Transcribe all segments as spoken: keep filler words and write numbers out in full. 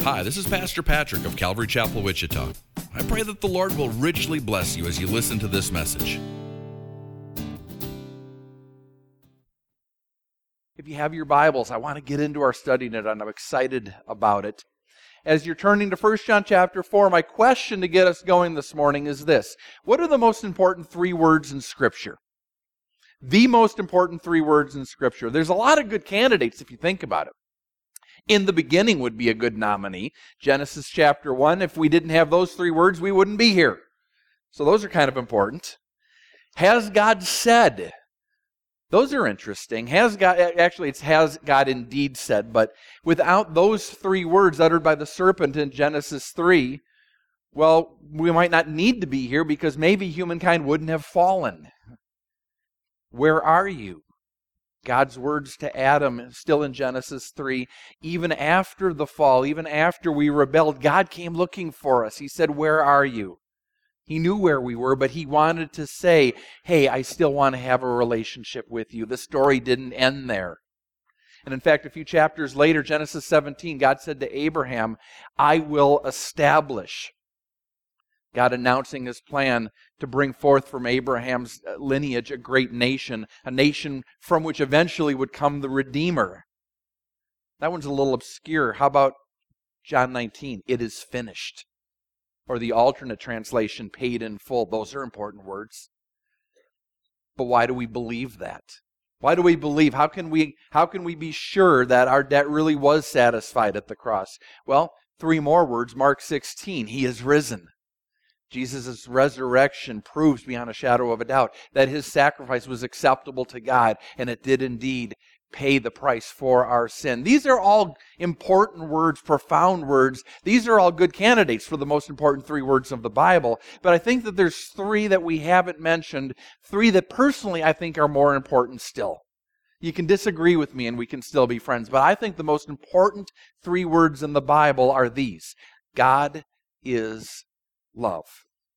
Hi, this is Pastor Patrick of Calvary Chapel, Wichita. I pray that the Lord will richly bless you as you listen to this message. If you have your Bibles, I want to get into our study tonight, and I'm excited about it. As you're turning to First John chapter four, my question to get us going this morning is this. What are the most important three words in Scripture? The most important three words in Scripture. There's a lot of good candidates if you think about it. In the beginning would be a good nominee. Genesis chapter one, if we didn't have those three words, we wouldn't be here. So those are kind of important. Has God said? Those are interesting. Has God, actually it's has God indeed said, but without those three words uttered by the serpent in Genesis three, well, we might not need to be here because maybe humankind wouldn't have fallen. Where are you? God's words to Adam, still in Genesis three, even after the fall, even after we rebelled, God came looking for us. He said, "Where are you?" He knew where we were, but he wanted to say, "Hey, I still want to have a relationship with you." The story didn't end there. And in fact, a few chapters later, Genesis seventeen, God said to Abraham, "I will establish." God announcing his plan to bring forth from Abraham's lineage a great nation, a nation from which eventually would come the Redeemer. That one's a little obscure. How about John nineteen? It is finished. Or the alternate translation, paid in full. Those are important words. But why do we believe that? Why do we believe? How can we, how can we be sure that our debt really was satisfied at the cross? Well, three more words. Mark sixteen, he is risen. Jesus' resurrection proves beyond a shadow of a doubt that his sacrifice was acceptable to God, and it did indeed pay the price for our sin. These are all important words, profound words. These are all good candidates for the most important three words of the Bible. But I think that there's three that we haven't mentioned, three that personally I think are more important still. You can disagree with me and we can still be friends, but I think the most important three words in the Bible are these. God is love.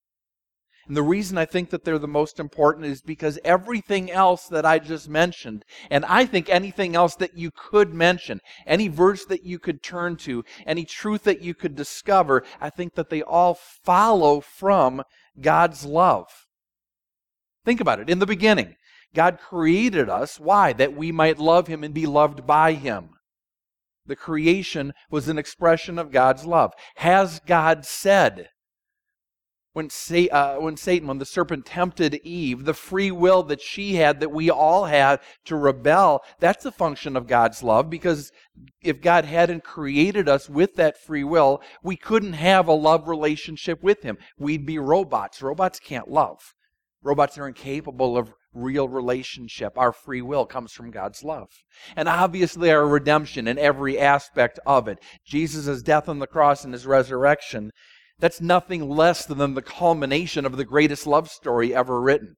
And the reason I think that they're the most important is because everything else that I just mentioned, and I think anything else that you could mention, any verse that you could turn to, any truth that you could discover, I think that they all follow from God's love. Think about it. In the beginning, God created us. Why? That we might love Him and be loved by Him. The creation was an expression of God's love. Has God said? When, Sa- uh, when Satan, when the serpent tempted Eve, the free will that she had, that we all had to rebel, that's a function of God's love, because if God hadn't created us with that free will, we couldn't have a love relationship with Him. We'd be robots. Robots can't love. Robots are incapable of real relationship. Our free will comes from God's love. And obviously our redemption in every aspect of it. Jesus' death on the cross and His resurrection, that's nothing less than the culmination of the greatest love story ever written.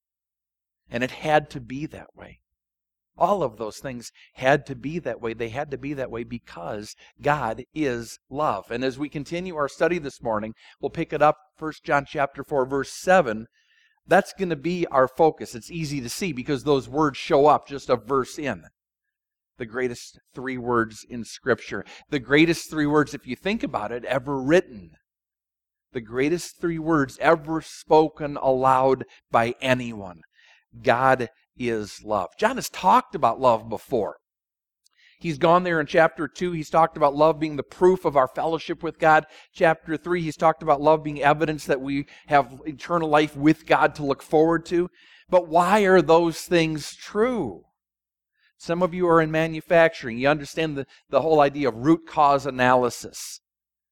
And it had to be that way. All of those things had to be that way. They had to be that way because God is love. And as we continue our study this morning, we'll pick it up, First John chapter four, verse seven. That's going to be our focus. It's easy to see because those words show up just a verse in. The greatest three words in Scripture. The greatest three words, if you think about it, ever written. The greatest three words ever spoken aloud by anyone. God is love. John has talked about love before. He's gone there in chapter two. He's talked about love being the proof of our fellowship with God. Chapter three, he's talked about love being evidence that we have eternal life with God to look forward to. But why are those things true? Some of you are in manufacturing. You understand the, the whole idea of root cause analysis.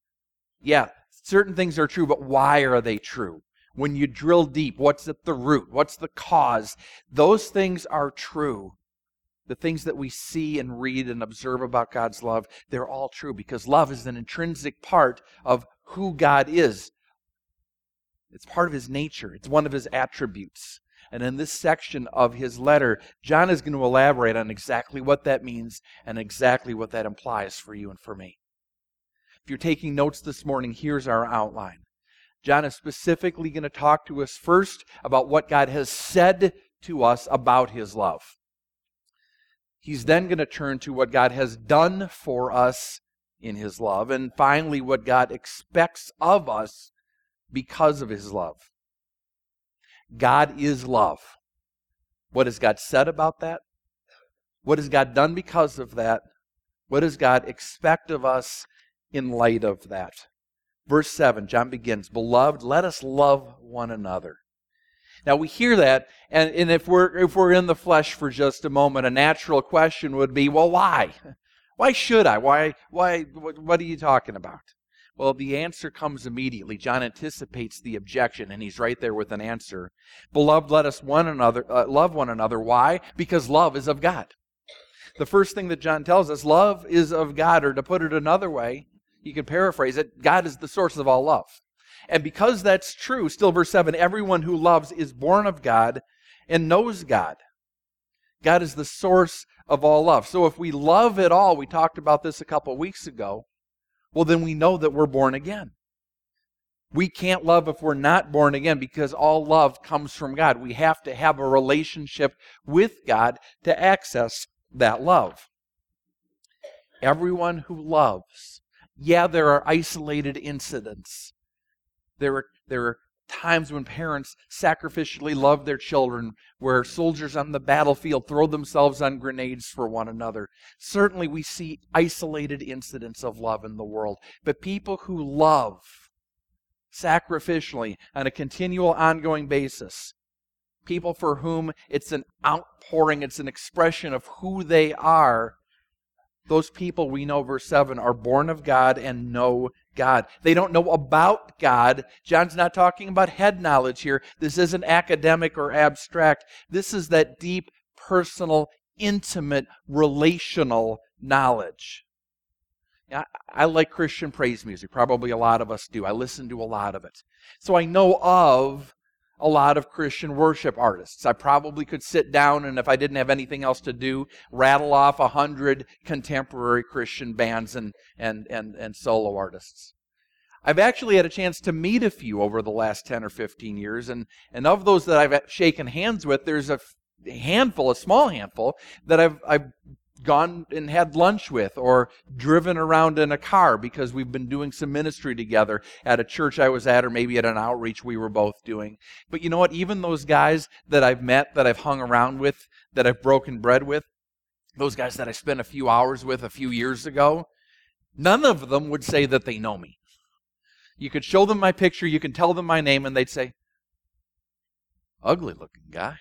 Yeah. Certain things are true, but why are they true? When you drill deep, what's at the root? What's the cause? Those things are true. The things that we see and read and observe about God's love, they're all true because love is an intrinsic part of who God is. It's part of His nature. It's one of His attributes. And in this section of his letter, John is going to elaborate on exactly what that means and exactly what that implies for you and for me. If you're taking notes this morning, here's our outline. John is specifically going to talk to us first about what God has said to us about His love. He's then going to turn to what God has done for us in his love. And finally, what God expects of us because of his love. God is love. What has God said about that? What has God done because of that? What does God expect of us in light of that? Verse seven, John begins, "Beloved, let us love one another." Now we hear that, and, and if we're if we're in the flesh for just a moment, a natural question would be, well, why? Why should I? Why? Why? What, what are you talking about? Well, the answer comes immediately. John anticipates the objection, and he's right there with an answer. Beloved, let us one another uh, love one another. Why? Because love is of God. The first thing that John tells us, love is of God, or to put it another way, you could paraphrase it, God is the source of all love. And because that's true, still verse seven, everyone who loves is born of God and knows God. God is the source of all love. So if we love at all, we talked about this a couple of weeks ago, well then we know that we're born again. We can't love if we're not born again because all love comes from God. We have to have a relationship with God to access that love. Everyone who loves, yeah, there are isolated incidents. There are, there are times when parents sacrificially love their children, where soldiers on the battlefield throw themselves on grenades for one another. Certainly we see isolated incidents of love in the world. But people who love sacrificially on a continual, ongoing basis, people for whom it's an outpouring, it's an expression of who they are, those people, we know, verse seven, are born of God and know God. They don't know about God. John's not talking about head knowledge here. This isn't academic or abstract. This is that deep, personal, intimate, relational knowledge. I, I like Christian praise music. Probably a lot of us do. I listen to a lot of it. So I know of a lot of Christian worship artists. I probably could sit down and, if I didn't have anything else to do, rattle off a hundred contemporary Christian bands and, and, and, and solo artists. I've actually had a chance to meet a few over the last ten or fifteen years, and, and of those that I've shaken hands with, there's a handful, a small handful, that I've, I've gone and had lunch with or driven around in a car because we've been doing some ministry together at a church I was at, or maybe at an outreach we were both doing. But you know what? Even those guys that I've met, that I've hung around with, that I've broken bread with, those guys that I spent a few hours with a few years ago, none of them would say that they know me. You could show them my picture, you can tell them my name, and they'd say, "Ugly looking guy."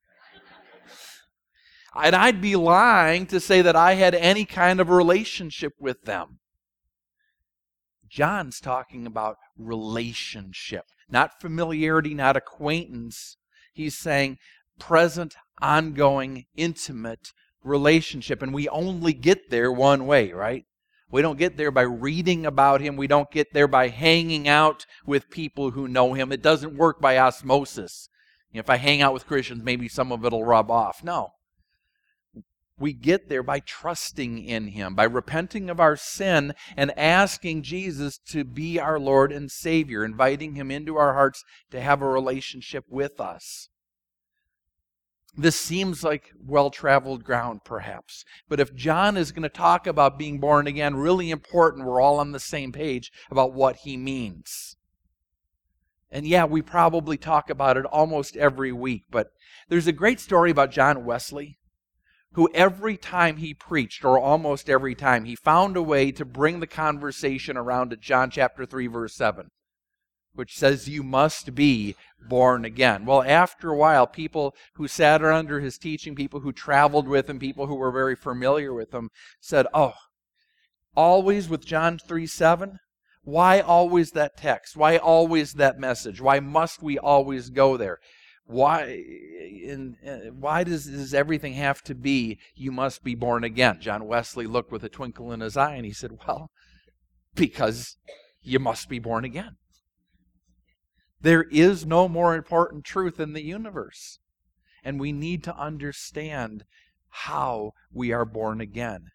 And I'd be lying to say that I had any kind of relationship with them. John's talking about relationship, not familiarity, not acquaintance. He's saying present, ongoing, intimate relationship. And we only get there one way, right? We don't get there by reading about him. We don't get there by hanging out with people who know him. It doesn't work by osmosis. If I hang out with Christians, maybe some of it will rub off. No. We get there by trusting in him, by repenting of our sin and asking Jesus to be our Lord and Savior, inviting him into our hearts to have a relationship with us. This seems like well-traveled ground, perhaps. But if John is going to talk about being born again, really important, we're all on the same page about what he means. And yeah, we probably talk about it almost every week, but there's a great story about John Wesley, who every time he preached, or almost every time, he found a way to bring the conversation around to John chapter three, verse seven, which says, "You must be born again." Well, after a while, people who sat under his teaching, people who traveled with him, people who were very familiar with him, said, "Oh, always with John three seven? Why always that text? Why always that message? Why must we always go there? Why in, why does, does everything have to be, you must be born again?" John Wesley looked with a twinkle in his eye and he said, "Well, because you must be born again. There is no more important truth in the universe. And we need to understand how we are born again.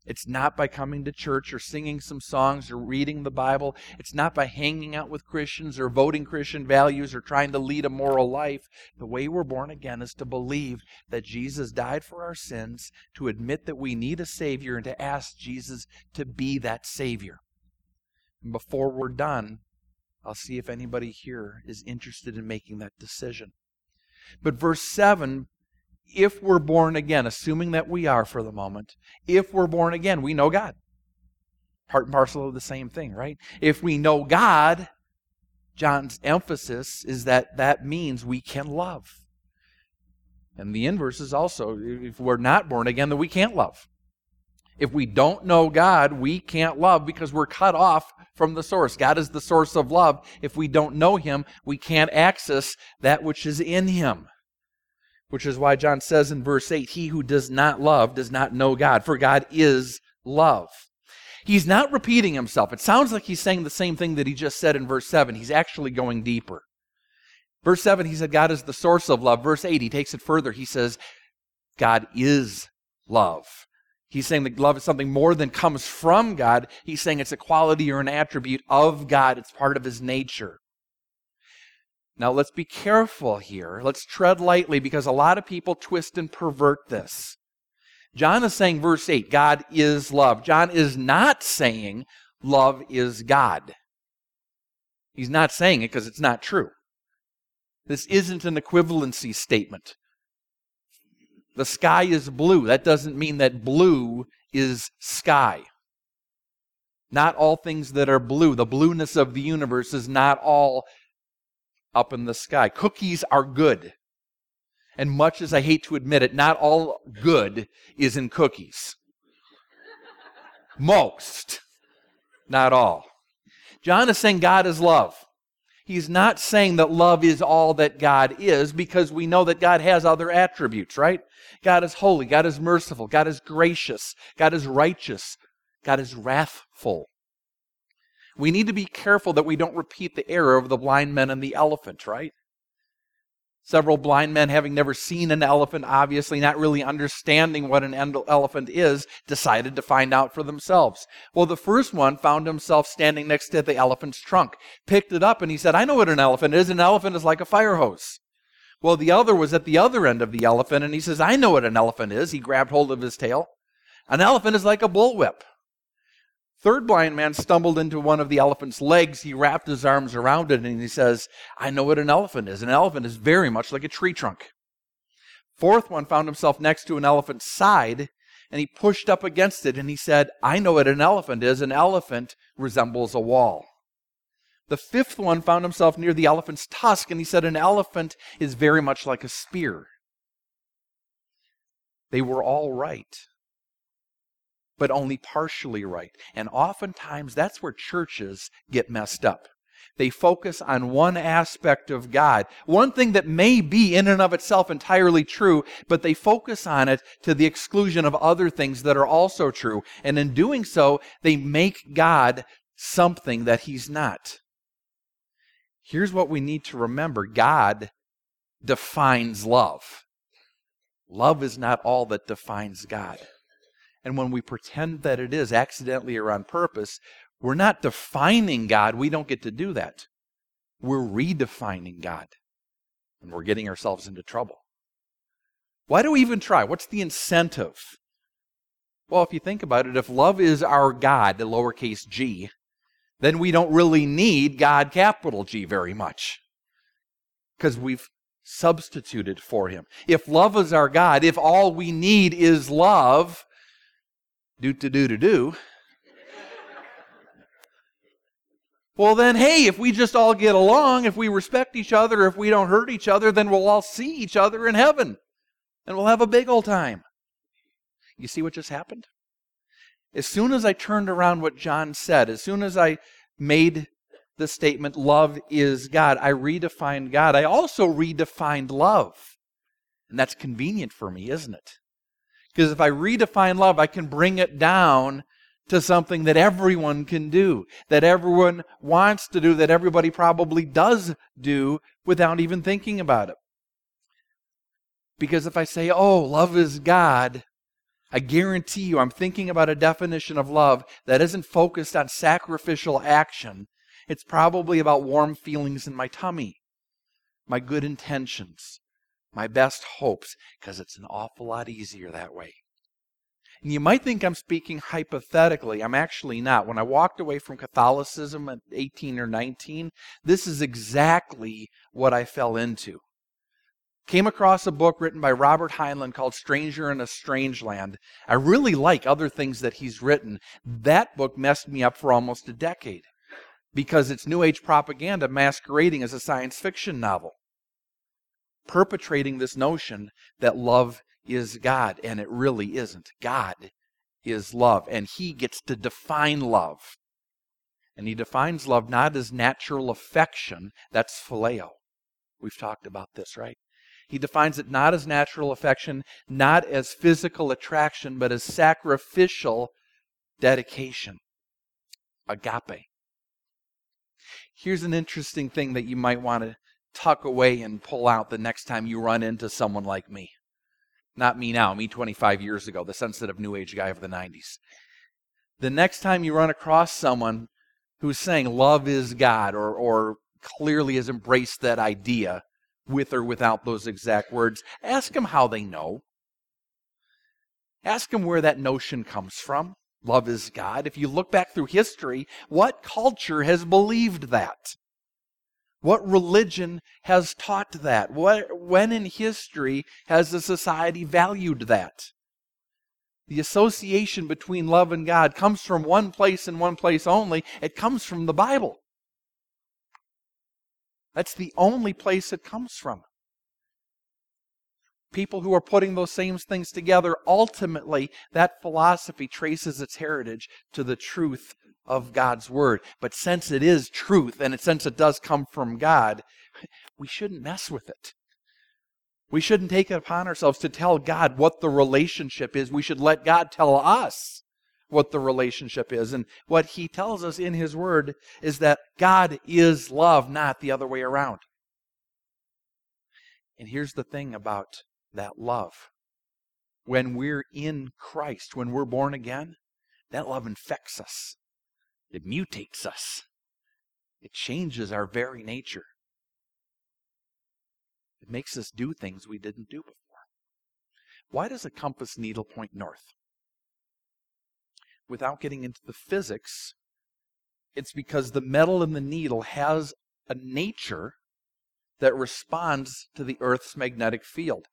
It's not by coming to church or singing some songs or reading the Bible. It's not by hanging out with Christians or voting Christian values or trying to lead a moral life. The way we're born again is to believe that Jesus died for our sins, to admit that we need a Savior, and to ask Jesus to be that Savior. And before we're done, I'll see if anybody here is interested in making that decision. But verse seven, if we're born again, assuming that we are for the moment, if we're born again, we know God. Part and parcel of the same thing, right? If we know God, John's emphasis is that that means we can love. And the inverse is also, if we're not born again, then we can't love. If we don't know God, we can't love because we're cut off from the source. God is the source of love. If we don't know Him, we can't access that which is in Him. Which is why John says in verse eight, he who does not love does not know God, for God is love. He's not repeating himself. It sounds like he's saying the same thing that he just said in verse seven. He's actually going deeper. Verse seven, he said God is the source of love. Verse eight, he takes it further. He says God is love. He's saying that love is something more than comes from God. He's saying it's a quality or an attribute of God. It's part of His nature. Now let's be careful here. Let's tread lightly because a lot of people twist and pervert this. John is saying, verse eight, God is love. John is not saying love is God. He's not saying it because it's not true. This isn't an equivalency statement. The sky is blue. That doesn't mean that blue is sky. Not all things that are blue. The blueness of the universe is not all up in the sky. Cookies are good. And much as I hate to admit it, not all good is in cookies. Most, not all. John is saying God is love. He's not saying that love is all that God is, because we know that God has other attributes, right? God is holy. God is merciful. God is gracious. God is righteous. God is wrathful. We need to be careful that we don't repeat the error of the blind men and the elephant, right? Several blind men, having never seen an elephant, obviously not really understanding what an elephant is, decided to find out for themselves. Well, the first one found himself standing next to the elephant's trunk, picked it up, and he said, I know what an elephant is. An elephant is like a fire hose. Well, the other was at the other end of the elephant, and he says, I know what an elephant is. He grabbed hold of his tail. An elephant is like a bullwhip. Third blind man stumbled into one of the elephant's legs. He wrapped his arms around it and he says, I know what an elephant is. An elephant is very much like a tree trunk. Fourth one found himself next to an elephant's side and he pushed up against it and he said, I know what an elephant is. An elephant resembles a wall. The fifth one found himself near the elephant's tusk and he said, an elephant is very much like a spear. They were all right, but only partially right. And oftentimes that's where churches get messed up. They focus on one aspect of God, one thing that may be in and of itself entirely true, but they focus on it to the exclusion of other things that are also true. And in doing so, they make God something that He's not. Here's what we need to remember. God defines love. Love is not all that defines God. And when we pretend that it is, accidentally or on purpose, we're not defining God. We don't get to do that. We're redefining God. And we're getting ourselves into trouble. Why do we even try? What's the incentive? Well, if you think about it, if love is our God, the lowercase g, then we don't really need God, capital G, very much. Because we've substituted for Him. If love is our God, if all we need is love, do-do-do-do-do. Well then, hey, if we just all get along, if we respect each other, if we don't hurt each other, then we'll all see each other in heaven. And we'll have a big old time. You see what just happened? As soon as I turned around what John said, as soon as I made the statement, love is God, I redefined God. I also redefined love. And that's convenient for me, isn't it? Because if I redefine love, I can bring it down to something that everyone can do, that everyone wants to do, that everybody probably does do without even thinking about it. Because if I say, oh, love is God, I guarantee you I'm thinking about a definition of love that isn't focused on sacrificial action. It's probably about warm feelings in my tummy, my good intentions, my best hopes, because it's an awful lot easier that way. And you might think I'm speaking hypothetically. I'm actually not. When I walked away from Catholicism at eighteen or nineteen, this is exactly what I fell into. Came across a book written by Robert Heinlein called Stranger in a Strange Land. I really like other things that he's written. That book messed me up for almost a decade because it's New Age propaganda masquerading as a science fiction novel, perpetrating this notion that love is God, and it really isn't. God is love, and He gets to define love. And He defines love not as natural affection, that's phileo. We've talked about this, right? He defines it not as natural affection, not as physical attraction, but as sacrificial dedication. Agape. Here's an interesting thing that you might want to tuck away and pull out the next time you run into someone like me. Not me now, me twenty-five years ago, the sensitive New Age guy of the nineties. The next time you run across someone who's saying love is God, or, or clearly has embraced that idea, with or without those exact words, ask them how they know. Ask them where that notion comes from. Love is God. If you look back through history, what culture has believed that? What religion has taught that? What, when in history has a society valued that? The association between love and God comes from one place and one place only. It comes from the Bible. That's the only place it comes from. People who are putting those same things together, ultimately, that philosophy traces its heritage to the truth of God's Word. But since it is truth, and since it does come from God, we shouldn't mess with it. We shouldn't take it upon ourselves to tell God what the relationship is. We should let God tell us what the relationship is. And what He tells us in His Word is that God is love, not the other way around. And here's the thing about that love. When we're in Christ, when we're born again, that love infects us. It mutates us. It changes our very nature. It makes us do things we didn't do before. Why does a compass needle point north? Without getting into the physics, it's because the metal in the needle has a nature that responds to the Earth's magnetic field.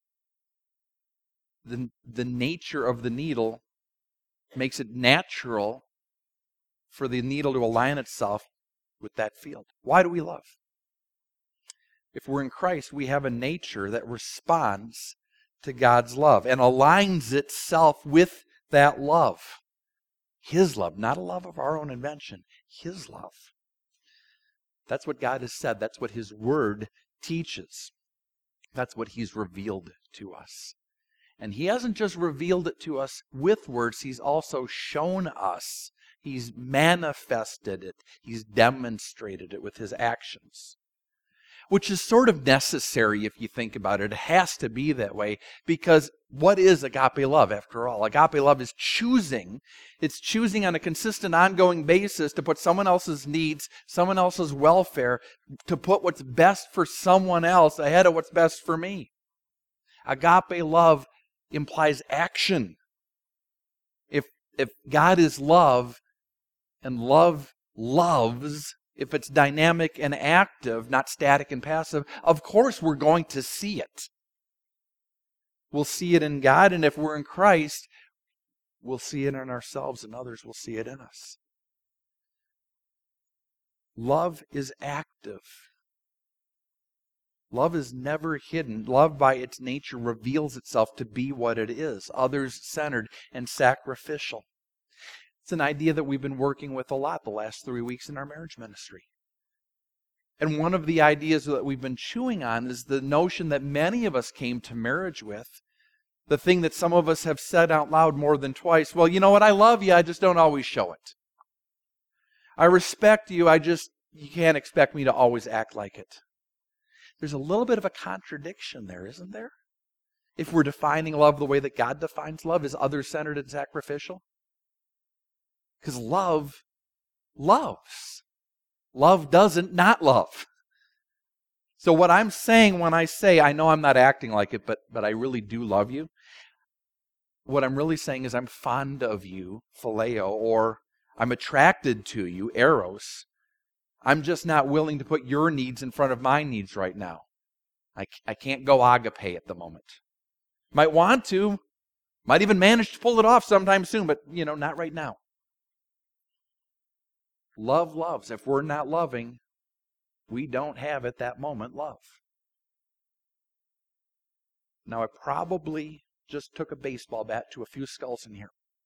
The, the nature of the needle makes it natural for the needle to align itself with that field. Why do we love? If we're in Christ, we have a nature that responds to God's love and aligns itself with that love. His love, not a love of our own invention. His love. That's what God has said. That's what His Word teaches. That's what He's revealed to us. And He hasn't just revealed it to us with words. He's also shown us. He's manifested it. He's demonstrated it with His actions. Which is sort of necessary if you think about it. It has to be that way, because what is agape love after all? Agape love is choosing. It's choosing on a consistent, ongoing basis to put someone else's needs, someone else's welfare, to put what's best for someone else ahead of what's best for me. Agape love implies action. If, if God is love, and love loves, if it's dynamic and active, not static and passive, of course we're going to see it. We'll see it in God, and if we're in Christ, we'll see it in ourselves, and others will see it in us. Love is active. Love is never hidden. Love, by its nature, reveals itself to be what it is, others-centered and sacrificial. It's an idea that we've been working with a lot the last three weeks in our marriage ministry. And one of the ideas that we've been chewing on is the notion that many of us came to marriage with, the thing that some of us have said out loud more than twice. Well, you know what? I love you. I just don't always show it. I respect you. I just, you can't expect me to always act like it. There's a little bit of a contradiction there, isn't there? If we're defining love the way that God defines love, is other-centered and sacrificial? Because love loves. Love doesn't not love. So what I'm saying when I say, I know I'm not acting like it, but, but I really do love you, what I'm really saying is I'm fond of you, phileo, or I'm attracted to you, eros. I'm just not willing to put your needs in front of my needs right now. I, I can't go agape at the moment. Might want to, might even manage to pull it off sometime soon, but, you know, not right now. Love loves. If we're not loving, we don't have at that moment love. Now, I probably just took a baseball bat to a few skulls in here.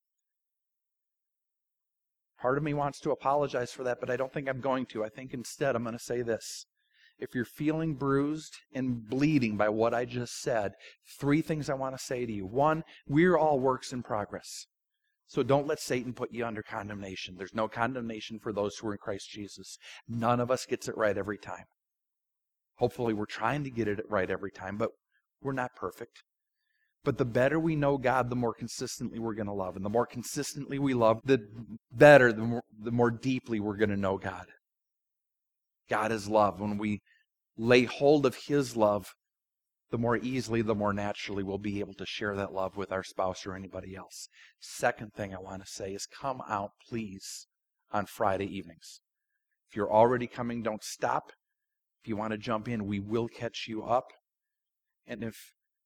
Part of me wants to apologize for that, but I don't think I'm going to. I think instead I'm going to say this. If you're feeling bruised and bleeding by what I just said, three things I want to say to you. One, we're all works in progress. So don't let Satan put you under condemnation. There's no condemnation for those who are in Christ Jesus. None of us gets it right every time. Hopefully we're trying to get it right every time, but we're not perfect. But the better we know God, the more consistently we're going to love. And the more consistently we love, the better, the more, the more deeply we're going to know God. God is love. When we lay hold of His love, the more easily, the more naturally we'll be able to share that love with our spouse or anybody else. Second thing I want to say is come out, please, on Friday evenings. If you're already coming, don't stop. If you want to jump in, we will catch you up. And if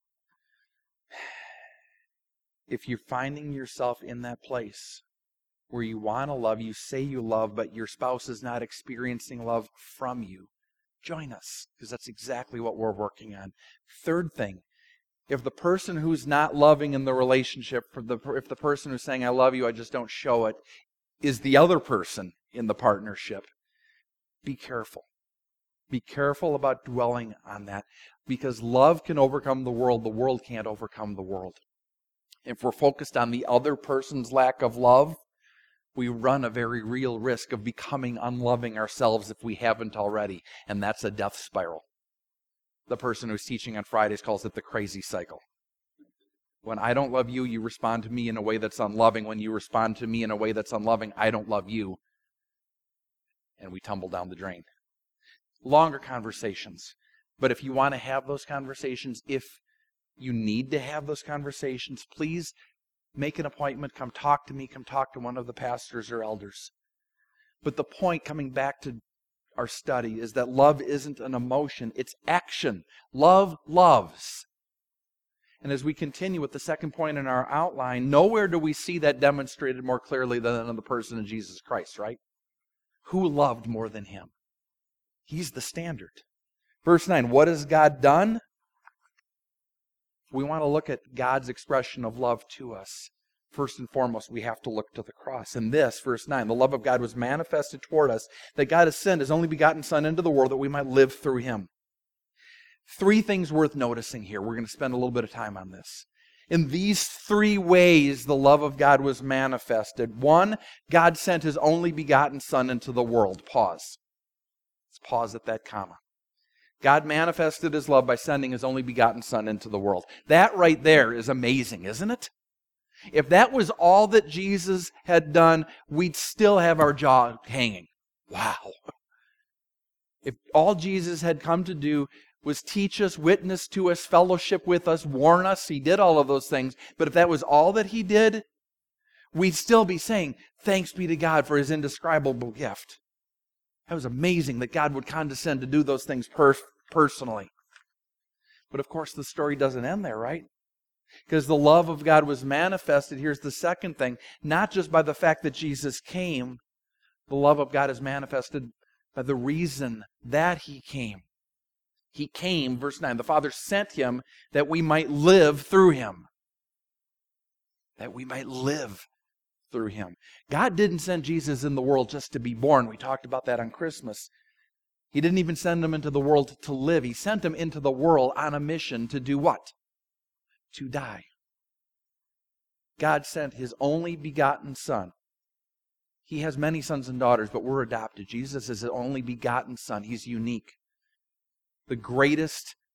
if you're finding yourself in that place where you want to love, you say you love, but your spouse is not experiencing love from you, join us, because that's exactly what we're working on. Third thing, if the person who's not loving in the relationship, for the, if the person who's saying, I love you, I just don't show it, is the other person in the partnership, be careful. Be careful about dwelling on that, because love can overcome the world. The world can't overcome the world. If we're focused on the other person's lack of love, we run a very real risk of becoming unloving ourselves if we haven't already, and that's a death spiral. The person who's teaching on Fridays calls it the crazy cycle. When I don't love you, you respond to me in a way that's unloving. When you respond to me in a way that's unloving, I don't love you. And we tumble down the drain. Longer conversations. But if you want to have those conversations, if you need to have those conversations, please make an appointment, come talk to me, come talk to one of the pastors or elders. But the point, coming back to our study, is that love isn't an emotion, it's action. Love loves. And as we continue with the second point in our outline, nowhere do we see that demonstrated more clearly than in the person of Jesus Christ, right? Who loved more than Him? He's the standard. Verse nine, what has God done? We want to look at God's expression of love to us. First and foremost, we have to look to the cross. And this, verse nine, the love of God was manifested toward us, that God has sent His only begotten Son into the world that we might live through Him. Three things worth noticing here. We're going to spend a little bit of time on this. In these three ways, the love of God was manifested. One, God sent His only begotten Son into the world. Pause. Let's pause at that comma. God manifested His love by sending His only begotten Son into the world. That right there is amazing, isn't it? If that was all that Jesus had done, we'd still have our jaw hanging. Wow. If all Jesus had come to do was teach us, witness to us, fellowship with us, warn us, He did all of those things. But if that was all that He did, we'd still be saying, thanks be to God for His indescribable gift. That was amazing that God would condescend to do those things per- personally. But of course, the story doesn't end there, right? Because the love of God was manifested. Here's the second thing. Not just by the fact that Jesus came. The love of God is manifested by the reason that He came. He came, verse nine, the Father sent Him that we might live through Him. That we might live through Him. God didn't send Jesus in the world just to be born. We talked about that on Christmas. He didn't even send Him into the world to live. He sent Him into the world on a mission to do what? To die. God sent His only begotten Son. He has many sons and daughters, but we're adopted. Jesus is His only begotten Son. He's unique. The greatest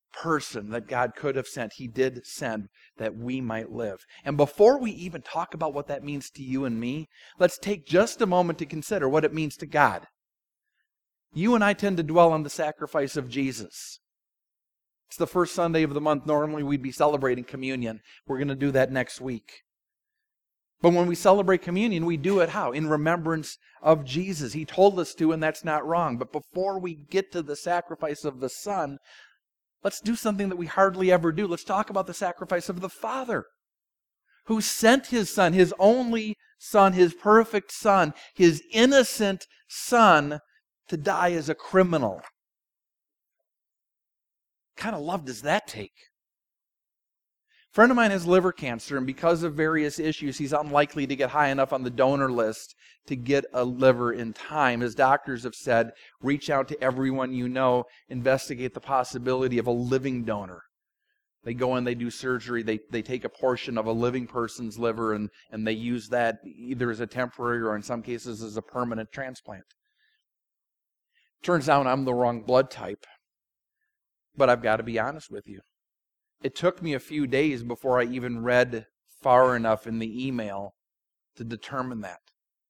person that God could have sent, He did send that we might live. And before we even talk about what that means to you and me, let's take just a moment to consider what it means to God. You and I tend to dwell on the sacrifice of Jesus. It's the first Sunday of the month. Normally we'd be celebrating communion. We're going to do that next week. But when we celebrate communion, we do it how? In remembrance of Jesus. He told us to, and that's not wrong. But before we get to the sacrifice of the Son, let's do something that we hardly ever do. Let's talk about the sacrifice of the Father, who sent His Son, His only Son, His perfect Son, His innocent Son, to die as a criminal. What kind of love does that take? A friend of mine has liver cancer, and because of various issues, he's unlikely to get high enough on the donor list to get a liver in time. His doctors have said, reach out to everyone you know, investigate the possibility of a living donor. They go in, they do surgery, they, they take a portion of a living person's liver, and, and they use that either as a temporary or in some cases as a permanent transplant. Turns out I'm the wrong blood type. But I've got to be honest with you. It took me a few days before I even read far enough in the email to determine that.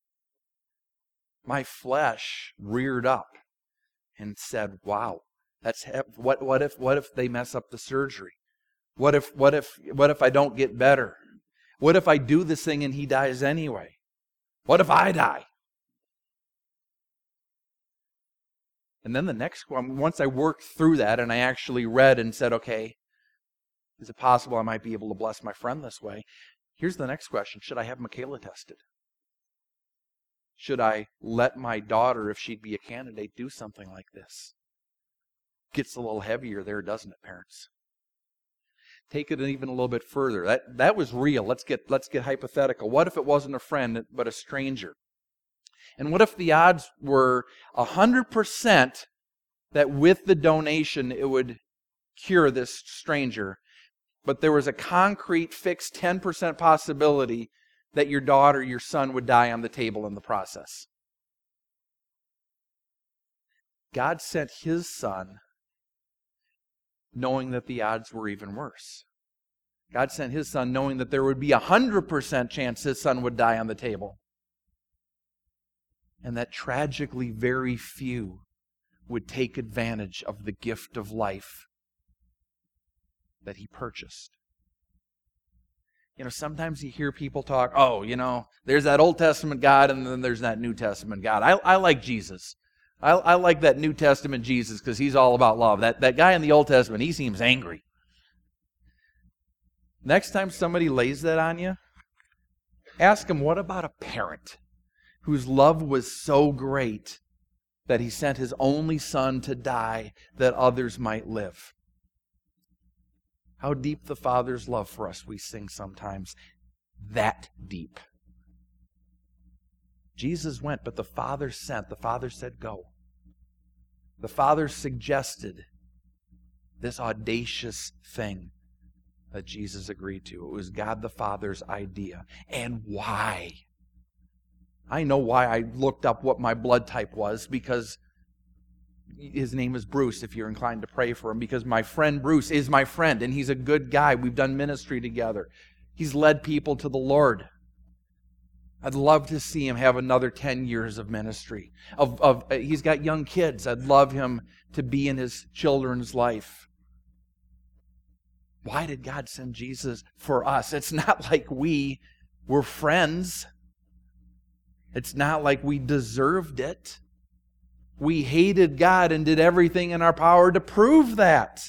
My flesh reared up and said, "Wow, that's what what if what if they mess up the surgery? What if what if what if I don't get better? What if I do this thing and he dies anyway? What if I die?" And then the next one, once I worked through that and I actually read and said, okay, is it possible I might be able to bless my friend this way? Here's the next question. Should I have Michaela tested? Should I let my daughter, if she'd be a candidate, do something like this? Gets a little heavier there, doesn't it, parents? Take it even a little bit further. That that was real. Let's get let's get hypothetical. What if it wasn't a friend but a stranger? And what if the odds were one hundred percent that with the donation it would cure this stranger, but there was a concrete, fixed ten percent possibility that your daughter, your son would die on the table in the process? God sent His Son knowing that the odds were even worse. God sent His Son knowing that there would be a one hundred percent chance His Son would die on the table. And that tragically very few would take advantage of the gift of life that He purchased. You know, sometimes you hear people talk, oh, you know, there's that Old Testament God and then there's that New Testament God. I, I like Jesus. I, I like that New Testament Jesus because He's all about love. That, that guy in the Old Testament, he seems angry. Next time somebody lays that on you, ask them, what about a parent whose love was so great that He sent His only Son to die that others might live? How deep the Father's love for us, we sing sometimes. That deep. Jesus went, but the Father sent. The Father said, go. The Father suggested this audacious thing that Jesus agreed to. It was God the Father's idea. And why? I know why. I looked up what my blood type was, because his name is Bruce, if you're inclined to pray for him, because my friend Bruce is my friend, and he's a good guy. We've done ministry together. He's led people to the Lord. I'd love to see him have another ten years of ministry. Of, of uh, he's got young kids. I'd love him to be in his children's life. Why did God send Jesus for us? It's not like we were friends. It's not like we deserved it. We hated God and did everything in our power to prove that.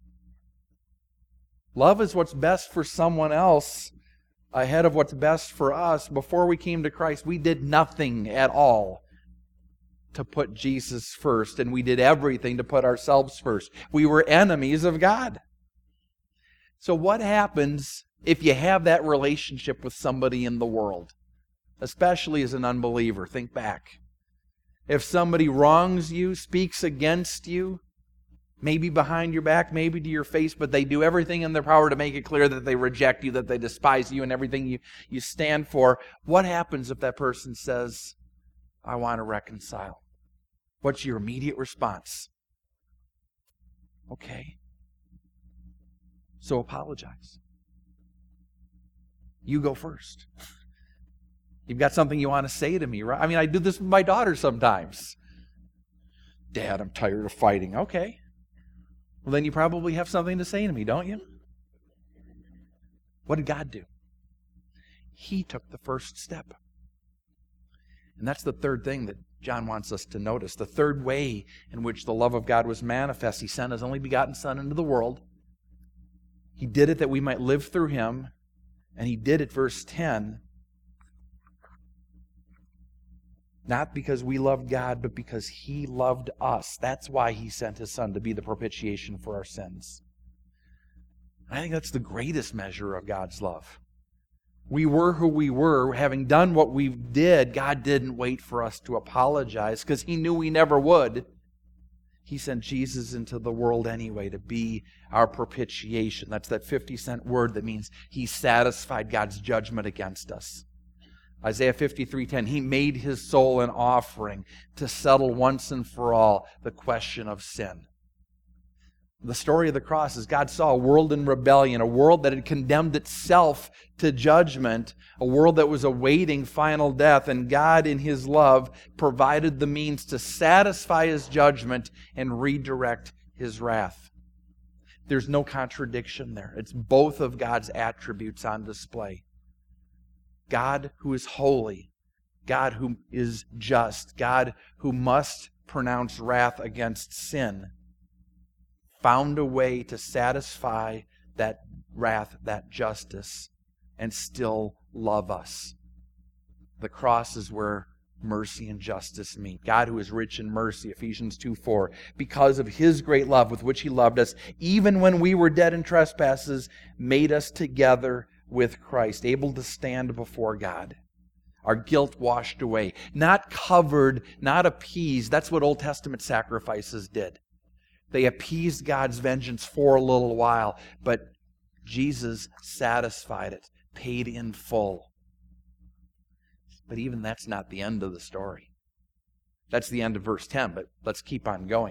Love is what's best for someone else ahead of what's best for us. Before we came to Christ, we did nothing at all to put Jesus first, and we did everything to put ourselves first. We were enemies of God. So what happens if you have that relationship with somebody in the world? Especially as an unbeliever. Think back. If somebody wrongs you, speaks against you, maybe behind your back, maybe to your face, but they do everything in their power to make it clear that they reject you, that they despise you and everything you, you stand for, what happens if that person says, I want to reconcile? What's your immediate response? Okay. So apologize. You go first. You've got something you want to say to me, right? I mean, I do this with my daughter sometimes. Dad, I'm tired of fighting. Okay. Well, then you probably have something to say to me, don't you? What did God do? He took the first step. And that's the third thing that John wants us to notice. The third way in which the love of God was manifest. He sent His only begotten Son into the world. He did it that we might live through Him. And He did it, verse ten, not because we loved God, but because He loved us. That's why He sent His Son, to be the propitiation for our sins. I think that's the greatest measure of God's love. We were who we were. Having done what we did, God didn't wait for us to apologize because He knew we never would. He sent Jesus into the world anyway to be our propitiation. That's that fifty cent word that means He satisfied God's judgment against us. Isaiah fifty-three ten, He made His soul an offering to settle once and for all the question of sin. The story of the cross is God saw a world in rebellion, a world that had condemned itself to judgment, a world that was awaiting final death, and God in His love provided the means to satisfy His judgment and redirect His wrath. There's no contradiction there. It's both of God's attributes on display. God who is holy, God who is just, God who must pronounce wrath against sin, found a way to satisfy that wrath, that justice, and still love us. The cross is where mercy and justice meet. God who is rich in mercy, Ephesians two four, because of His great love with which He loved us, even when we were dead in trespasses, made us together with Christ, able to stand before God. Our guilt washed away, not covered, not appeased. That's what Old Testament sacrifices did. They appeased God's vengeance for a little while, but Jesus satisfied it, paid in full. But even that's not the end of the story. That's the end of verse ten, but let's keep on going.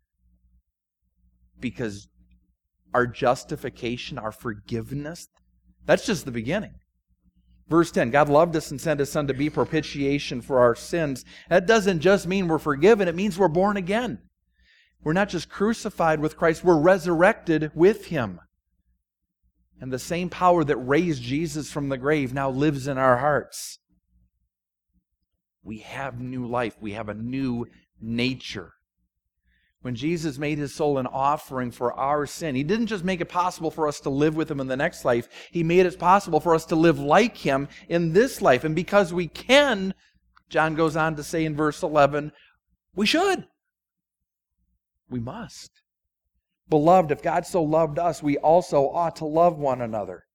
Because our justification, our forgiveness, that's just the beginning. Verse ten, God loved us and sent His Son to be propitiation for our sins. That doesn't just mean we're forgiven, it means we're born again. We're not just crucified with Christ, we're resurrected with Him. And the same power that raised Jesus from the grave now lives in our hearts. We have new life. We have a new nature. When Jesus made His soul an offering for our sin, He didn't just make it possible for us to live with Him in the next life. He made it possible for us to live like Him in this life. And because we can, John goes on to say in verse eleven, we should. We must. Beloved, if God so loved us, we also ought to love one another.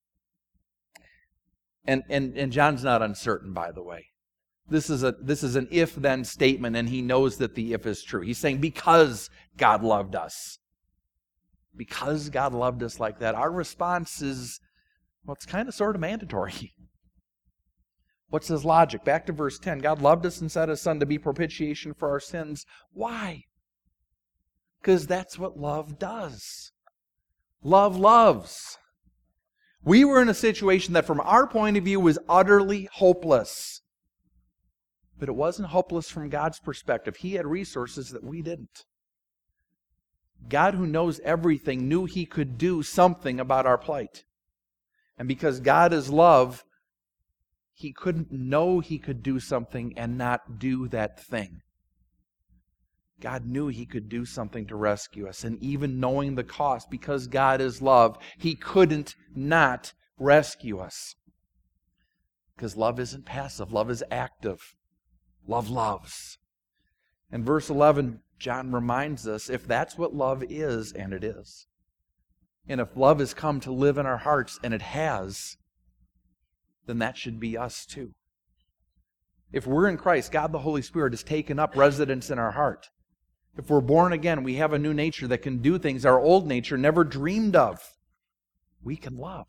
And, and, and John's not uncertain, by the way. This is a this is an if-then statement, and he knows that the if is true. He's saying because God loved us. Because God loved us like that, our response is, well, it's kind of sort of mandatory. What's his logic? Back to verse ten. God loved us and sent His Son to be propitiation for our sins. Why? Because that's what love does. Love loves. We were in a situation that from our point of view was utterly hopeless. But it wasn't hopeless from God's perspective. He had resources that we didn't. God, who knows everything, knew He could do something about our plight. And because God is love, He couldn't know He could do something and not do that thing. God knew He could do something to rescue us. And even knowing the cost, because God is love, He couldn't not rescue us. Because love isn't passive. Love is active. Love loves. In verse eleven, John reminds us, if that's what love is, and it is, and if love has come to live in our hearts, and it has, then that should be us too. If we're in Christ, God the Holy Spirit has taken up residence in our heart. If we're born again, we have a new nature that can do things our old nature never dreamed of. We can love.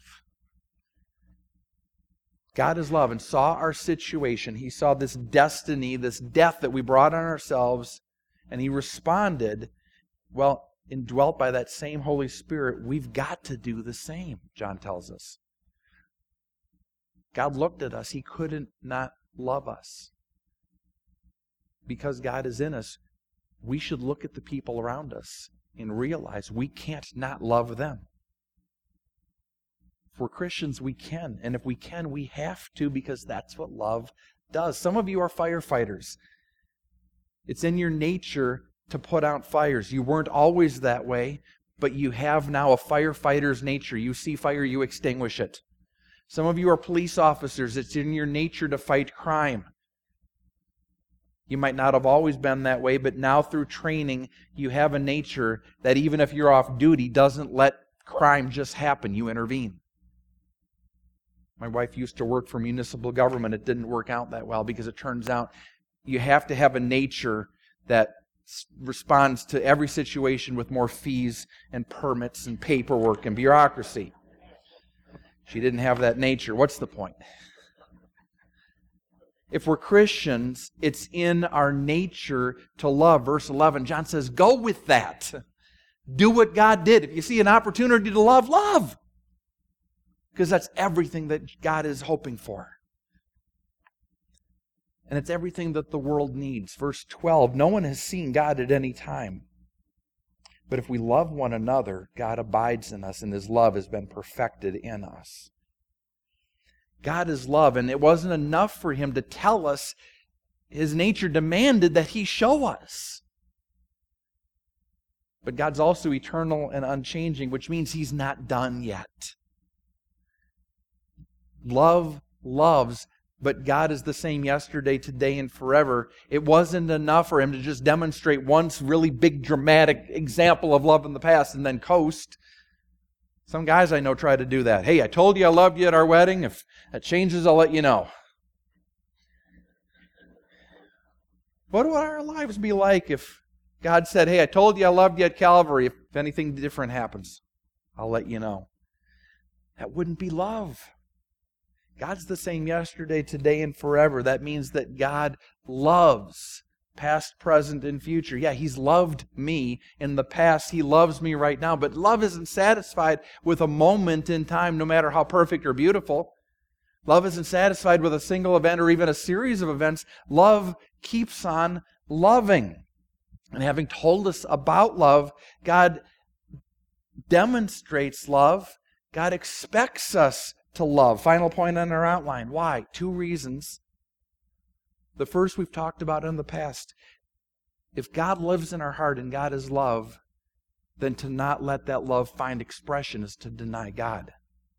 God is love and saw our situation. He saw this destiny, this death that we brought on ourselves, and He responded, well, indwelt by that same Holy Spirit, we've got to do the same, John tells us. God looked at us. He couldn't not love us. Because God is in us, we should look at the people around us and realize we can't not love them. If we're Christians, we can. And if we can, we have to, because that's what love does. Some of you are firefighters. It's in your nature to put out fires. You weren't always that way, but you have now a firefighter's nature. You see fire, you extinguish it. Some of you are police officers. It's in your nature to fight crime. You might not have always been that way, but now through training, you have a nature that even if you're off duty, doesn't let crime just happen. You intervene. My wife used to work for municipal government. It didn't work out that well because it turns out you have to have a nature that responds to every situation with more fees and permits and paperwork and bureaucracy. She didn't have that nature. What's the point? If we're Christians, it's in our nature to love. Verse eleven, John says, go with that. Do what God did. If you see an opportunity to love, love. Because that's everything that God is hoping for. And it's everything that the world needs. Verse twelve, no one has seen God at any time. But if we love one another, God abides in us, and His love has been perfected in us. God is love, and it wasn't enough for Him to tell us. His nature demanded that He show us. But God's also eternal and unchanging, which means He's not done yet. Love loves, but God is the same yesterday, today, and forever. It wasn't enough for Him to just demonstrate one really big, dramatic example of love in the past and then coast. Some guys I know try to do that. Hey, I told you I loved you at our wedding. If that changes, I'll let you know. What would our lives be like if God said, hey, I told you I loved you at Calvary. If anything different happens, I'll let you know. That wouldn't be love. God's the same yesterday, today, and forever. That means that God loves past, present, and future. Yeah, He's loved me in the past. He loves me right now. But love isn't satisfied with a moment in time, no matter how perfect or beautiful. Love isn't satisfied with a single event or even a series of events. Love keeps on loving. And having told us about love, God demonstrates love. God expects us to love. Final point on our outline. Why? Two reasons. The first we've talked about in the past. If God lives in our heart and God is love, then to not let that love find expression is to deny God.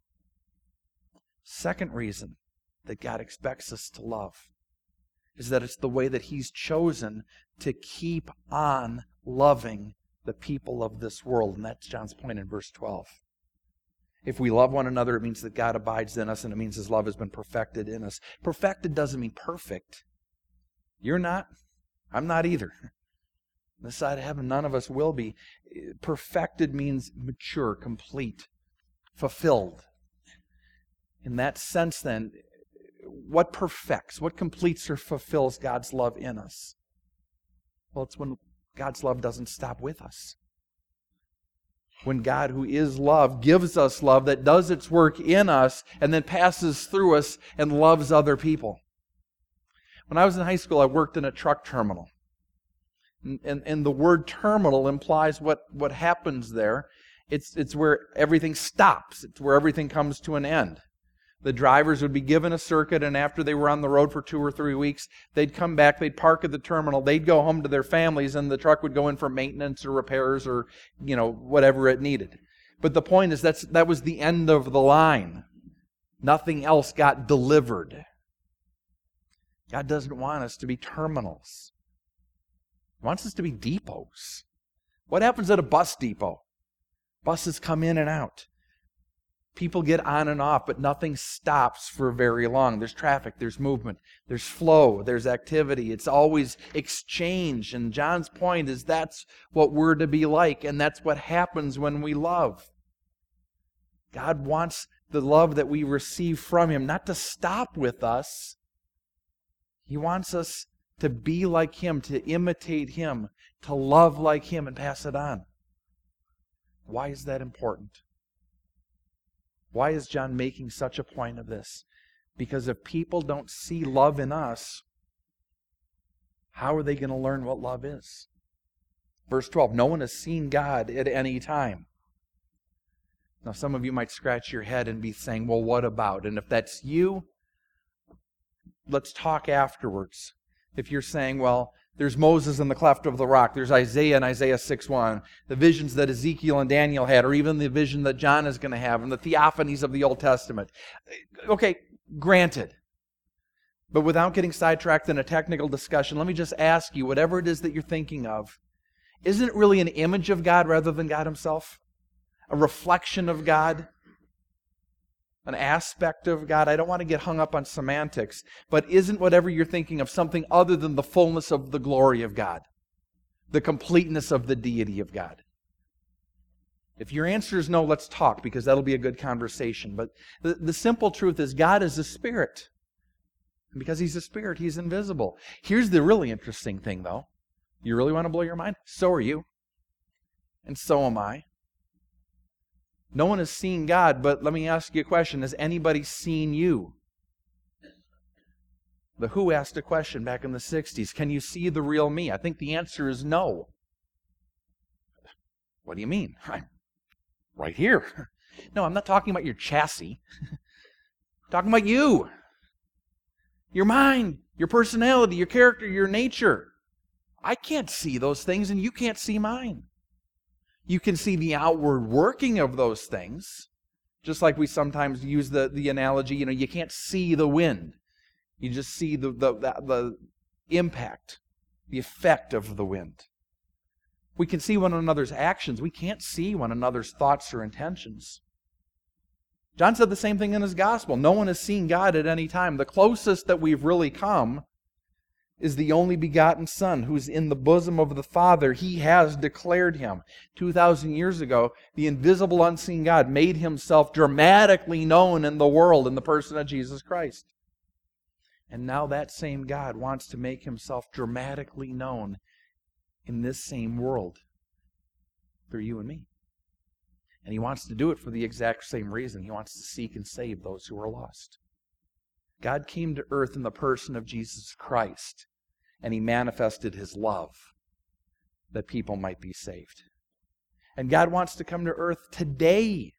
Second reason that God expects us to love is that it's the way that He's chosen to keep on loving the people of this world. And that's John's point in verse twelve. If we love one another, it means that God abides in us, and it means His love has been perfected in us. Perfected doesn't mean perfect. You're not. I'm not either. On this side of heaven, none of us will be. Perfected means mature, complete, fulfilled. In that sense, then, what perfects, what completes or fulfills God's love in us? Well, it's when God's love doesn't stop with us. When God, who is love, gives us love that does its work in us and then passes through us and loves other people. When I was in high school, I worked in a truck terminal. And, and, and the word terminal implies what, what happens there. It's, it's where everything stops. It's where everything comes to an end. The drivers would be given a circuit, and after they were on the road for two or three weeks, they'd come back, they'd park at the terminal, they'd go home to their families, and the truck would go in for maintenance or repairs or, you know, whatever it needed. But the point is that's that was the end of the line. Nothing else got delivered. God doesn't want us to be terminals. He wants us to be depots. What happens at a bus depot? Buses come in and out. People get on and off, but nothing stops for very long. There's traffic, there's movement, there's flow, there's activity. It's always exchange. And John's point is that's what we're to be like, and that's what happens when we love. God wants the love that we receive from Him not to stop with us. He wants us to be like Him, to imitate Him, to love like Him and pass it on. Why is that important? Why is John making such a point of this? Because if people don't see love in us, how are they going to learn what love is? Verse twelve, no one has seen God at any time. Now some of you might scratch your head and be saying, well, what about? And if that's you, let's talk afterwards. If you're saying, well, there's Moses in the cleft of the rock, there's Isaiah in Isaiah six one, the visions that Ezekiel and Daniel had, or even the vision that John is going to have, and the theophanies of the Old Testament. Okay, granted. But without getting sidetracked in a technical discussion, let me just ask you, whatever it is that you're thinking of, isn't it really an image of God rather than God Himself? A reflection of God? An aspect of God? I don't want to get hung up on semantics, but isn't whatever you're thinking of something other than the fullness of the glory of God? The completeness of the deity of God? If your answer is no, let's talk, because that'll be a good conversation. But the, the simple truth is God is a spirit. And because He's a spirit, He's invisible. Here's the really interesting thing, though. You really want to blow your mind? So are you. And so am I. No one has seen God, but let me ask you a question. Has anybody seen you? The Who asked a question back in the sixties. Can you see the real me? I think the answer is no. What do you mean? I'm right here. No, I'm not talking about your chassis. I'm talking about you. Your mind, your personality, your character, your nature. I can't see those things, and you can't see mine. You can see the outward working of those things, just like we sometimes use the, the analogy, you know, you can't see the wind. You just see the, the, the, the impact, the effect of the wind. We can see one another's actions. We can't see one another's thoughts or intentions. John said the same thing in his gospel. No one has seen God at any time. The closest that we've really come is the only begotten Son who's in the bosom of the Father. He has declared Him. two thousand years ago, the invisible, unseen God made Himself dramatically known in the world in the person of Jesus Christ. And now that same God wants to make Himself dramatically known in this same world through you and me. And He wants to do it for the exact same reason. He wants to seek and save those who are lost. God came to earth in the person of Jesus Christ, and He manifested His love that people might be saved. And God wants to come to earth today.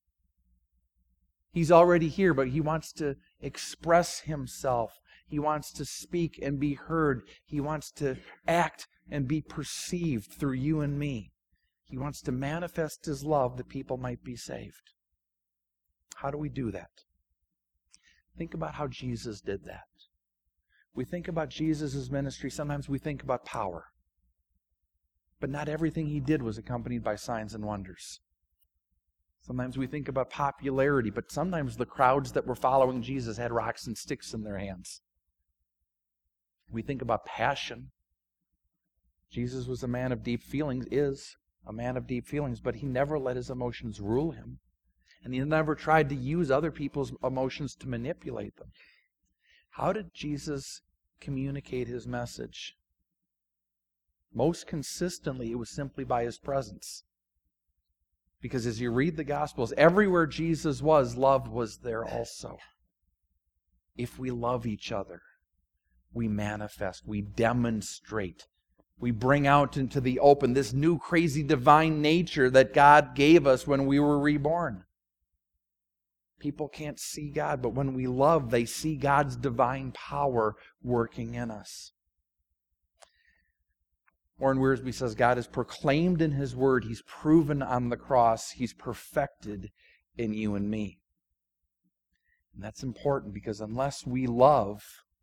He's already here, but He wants to express Himself. He wants to speak and be heard. He wants to act and be perceived through you and me. He wants to manifest His love that people might be saved. How do we do that? Think about how Jesus did that. We think about Jesus' ministry, sometimes we think about power. But not everything He did was accompanied by signs and wonders. Sometimes we think about popularity, but sometimes the crowds that were following Jesus had rocks and sticks in their hands. We think about passion. Jesus was a man of deep feelings, is a man of deep feelings, but He never let His emotions rule Him. And He never tried to use other people's emotions to manipulate them. How did Jesus communicate His message? Most consistently, it was simply by His presence. Because as you read the Gospels, everywhere Jesus was, love was there also. If we love each other, we manifest, we demonstrate, we bring out into the open this new crazy divine nature that God gave us when we were reborn. People can't see God, but when we love, they see God's divine power working in us. Warren Wiersbe says, God is proclaimed in His Word. He's proven on the cross. He's perfected in you and me. And that's important because unless we love,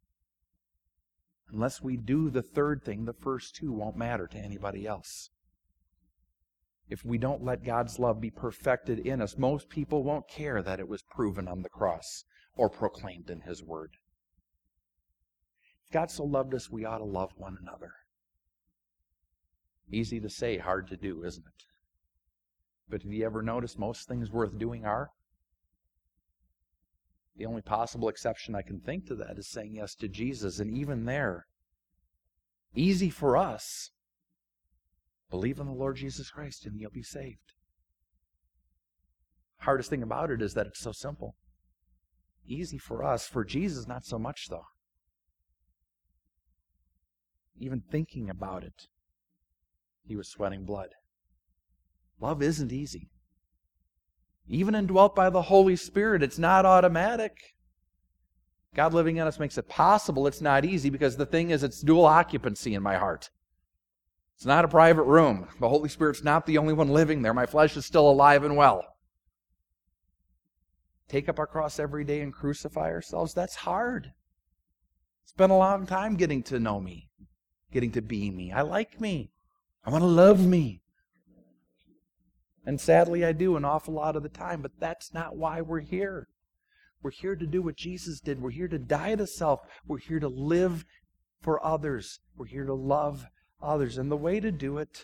unless we do the third thing, the first two won't matter to anybody else. If we don't let God's love be perfected in us, most people won't care that it was proven on the cross or proclaimed in His Word. If God so loved us, we ought to love one another. Easy to say, hard to do, isn't it? But have you ever noticed most things worth doing are? The only possible exception I can think to that is saying yes to Jesus. And even there, easy for us. Believe in the Lord Jesus Christ and you'll be saved. Hardest thing about it is that it's so simple. Easy for us. For Jesus, not so much though. Even thinking about it, he was sweating blood. Love isn't easy. Even indwelt by the Holy Spirit, it's not automatic. God living in us makes it possible. It's not easy because the thing is, it's dual occupancy in my heart. It's not a private room. The Holy Spirit's not the only one living there. My flesh is still alive and well. Take up our cross every day and crucify ourselves. That's hard. It's been a long time getting to know me, getting to be me. I like me. I want to love me. And sadly, I do an awful lot of the time, but that's not why we're here. We're here to do what Jesus did. We're here to die to self. We're here to live for others. We're here to love others. And the way to do it,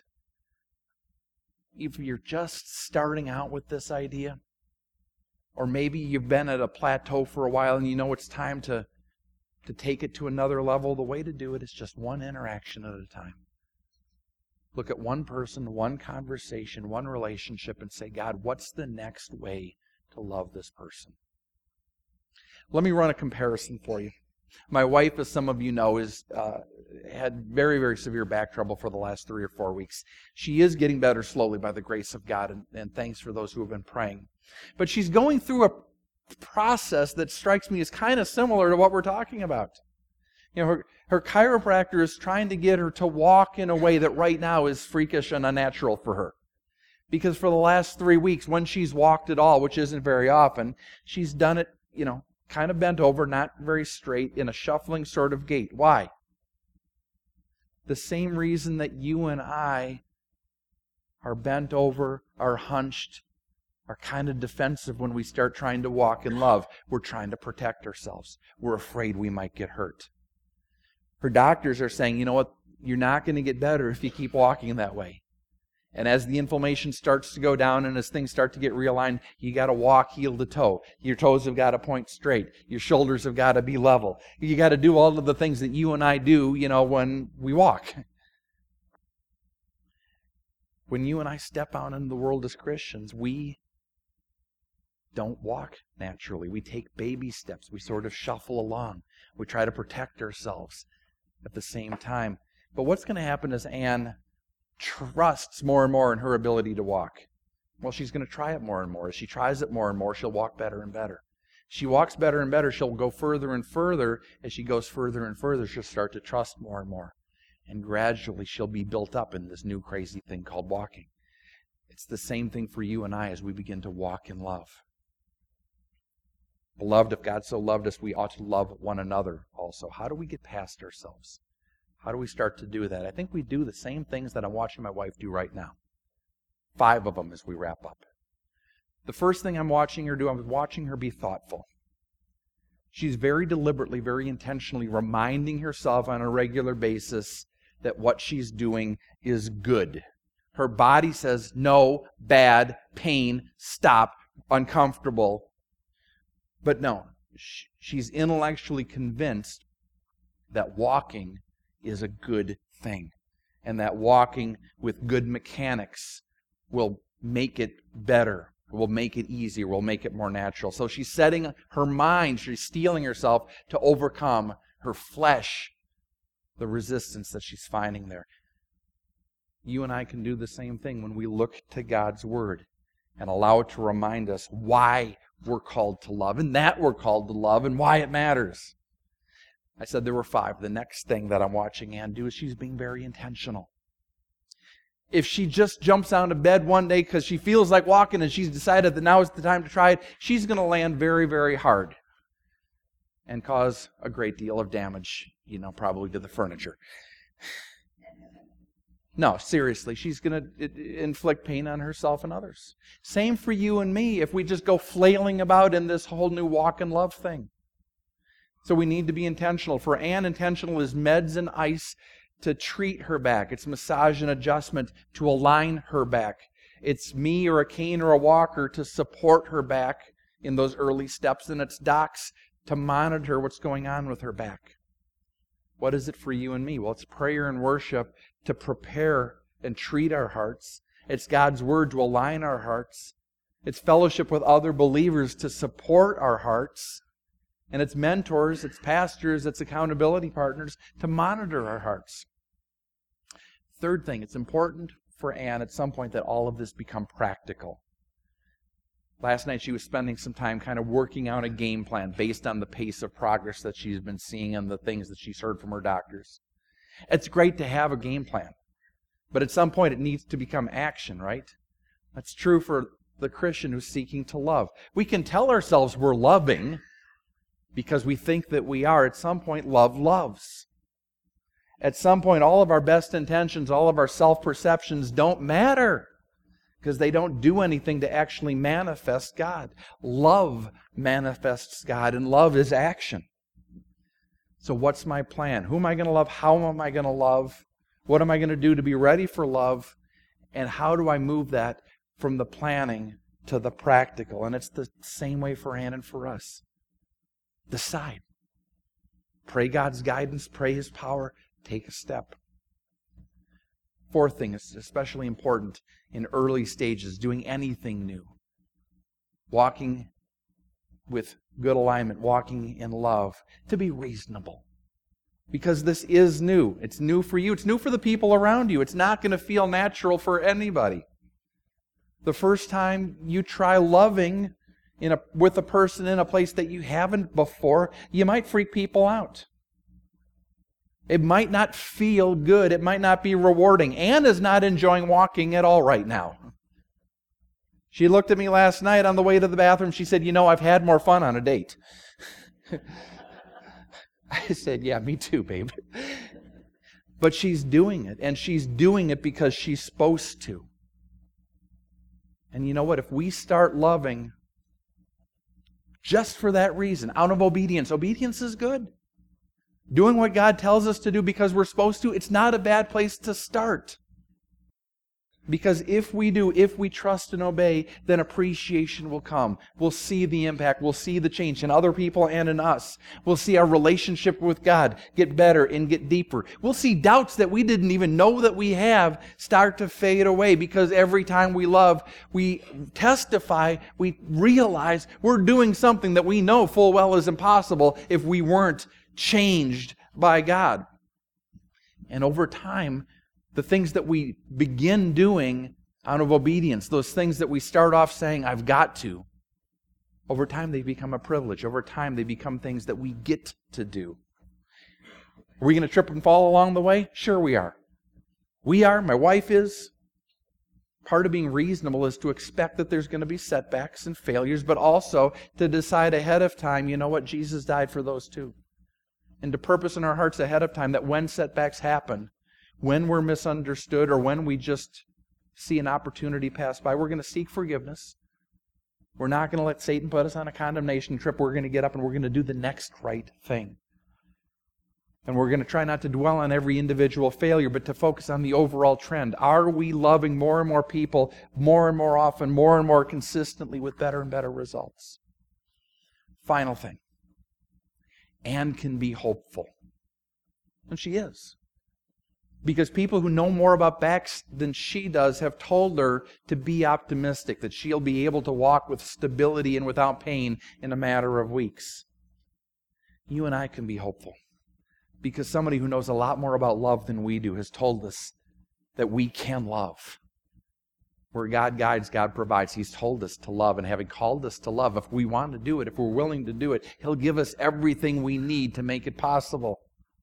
if you're just starting out with this idea, or maybe you've been at a plateau for a while and you know it's time to, to take it to another level, the way to do it is just one interaction at a time. Look at one person, one conversation, one relationship, and say, God, what's the next way to love this person? Let me run a comparison for you. My wife, as some of you know, is uh, had very, very severe back trouble for the last three or four weeks. She is getting better slowly by the grace of God, and, and thanks for those who have been praying. But she's going through a process that strikes me as kind of similar to what we're talking about. You know, her, her chiropractor is trying to get her to walk in a way that right now is freakish and unnatural for her. Because for the last three weeks, when she's walked at all, which isn't very often, she's done it, you know, kind of bent over, not very straight, in a shuffling sort of gait. Why? The same reason that you and I are bent over, are hunched, are kind of defensive when we start trying to walk in love. We're trying to protect ourselves. We're afraid we might get hurt. Her doctors are saying, you know what, you're not going to get better if you keep walking that way. And as the inflammation starts to go down and as things start to get realigned, you got to walk heel to toe. Your toes have got to point straight. Your shoulders have got to be level. You got to do all of the things that you and I do, you know, when we walk. When you and I step out into the world as Christians, we don't walk naturally. We take baby steps. We sort of shuffle along. We try to protect ourselves at the same time. But what's going to happen is Anne trusts more and more in her ability to walk. Well, she's going to try it more and more. As she tries it more and more, she'll walk better and better. She walks better and better. She'll go further and further. As she goes further and further, she'll start to trust more and more. And gradually, she'll be built up in this new crazy thing called walking. It's the same thing for you and I as we begin to walk in love. Beloved, if God so loved us, we ought to love one another also. How do we get past ourselves? How do we start to do that? I think we do the same things that I'm watching my wife do right now. Five of them as we wrap up. The first thing I'm watching her do, I'm watching her be thoughtful. She's very deliberately, very intentionally reminding herself on a regular basis that what she's doing is good. Her body says, no, bad, pain, stop, uncomfortable. But no, she's intellectually convinced that walking is a good thing. And that walking with good mechanics will make it better, will make it easier, will make it more natural. So she's setting her mind, she's steeling herself to overcome her flesh, the resistance that she's finding there. You and I can do the same thing when we look to God's Word and allow it to remind us why we're called to love and that we're called to love and why it matters. I said there were five. The next thing that I'm watching Anne do is she's being very intentional. If she just jumps out of bed one day because she feels like walking and she's decided that now is the time to try it, she's going to land very, very hard and cause a great deal of damage, you know, probably to the furniture. No, seriously, she's going to inflict pain on herself and others. Same for you and me if we just go flailing about in this whole new walk and love thing. So we need to be intentional. For Anne, intentional is meds and ice to treat her back. It's massage and adjustment to align her back. It's me or a cane or a walker to support her back in those early steps. And it's docs to monitor what's going on with her back. What is it for you and me? Well, it's prayer and worship to prepare and treat our hearts. It's God's Word to align our hearts. It's fellowship with other believers to support our hearts. And it's mentors, it's pastors, it's accountability partners to monitor our hearts. Third thing, it's important for Anne at some point that all of this become practical. Last night she was spending some time kind of working out a game plan based on the pace of progress that she's been seeing and the things that she's heard from her doctors. It's great to have a game plan, but at some point it needs to become action, right? That's true for the Christian who's seeking to love. We can tell ourselves we're loving because we think that we are. At some point, love loves. At some point, all of our best intentions, all of our self-perceptions don't matter because they don't do anything to actually manifest God. Love manifests God, and love is action. So what's my plan? Who am I going to love? How am I going to love? What am I going to do to be ready for love? And how do I move that from the planning to the practical? And it's the same way for Anne and for us. Decide. Pray God's guidance, pray His power, take a step. Fourth thing is especially important in early stages, doing anything new. Walking with good alignment, walking in love, to be reasonable. Because this is new. It's new for you. It's new for the people around you. It's not going to feel natural for anybody. The first time you try loving in a, with a person in a place that you haven't before, you might freak people out. It might not feel good. It might not be rewarding. Anne is not enjoying walking at all right now. She looked at me last night on the way to the bathroom. She said, you know, I've had more fun on a date. I said, yeah, me too, babe. But she's doing it, and she's doing it because she's supposed to. And you know what? If we start loving just for that reason, out of obedience, obedience is good. Doing what God tells us to do because we're supposed to, it's not a bad place to start. Because if we do, if we trust and obey, then appreciation will come. We'll see the impact. We'll see the change in other people and in us. We'll see our relationship with God get better and get deeper. We'll see doubts that we didn't even know that we have start to fade away because every time we love, we testify, we realize we're doing something that we know full well is impossible if we weren't changed by God. And over time, the things that we begin doing out of obedience, those things that we start off saying, I've got to, over time they become a privilege. Over time they become things that we get to do. Are we going to trip and fall along the way? Sure we are. We are. My wife is. Part of being reasonable is to expect that there's going to be setbacks and failures, but also to decide ahead of time, you know what, Jesus died for those too. And to purpose in our hearts ahead of time that when setbacks happen, when we're misunderstood or when we just see an opportunity pass by, we're going to seek forgiveness. We're not going to let Satan put us on a condemnation trip. We're going to get up and we're going to do the next right thing. And we're going to try not to dwell on every individual failure, but to focus on the overall trend. Are we loving more and more people more and more often, more and more consistently with better and better results? Final thing. Anne can be hopeful. And she is. Because people who know more about backs than she does have told her to be optimistic, that she'll be able to walk with stability and without pain in a matter of weeks. You and I can be hopeful. Because somebody who knows a lot more about love than we do has told us that we can love. Where God guides, God provides. He's told us to love, and having called us to love, if we want to do it, if we're willing to do it, He'll give us everything we need to make it possible.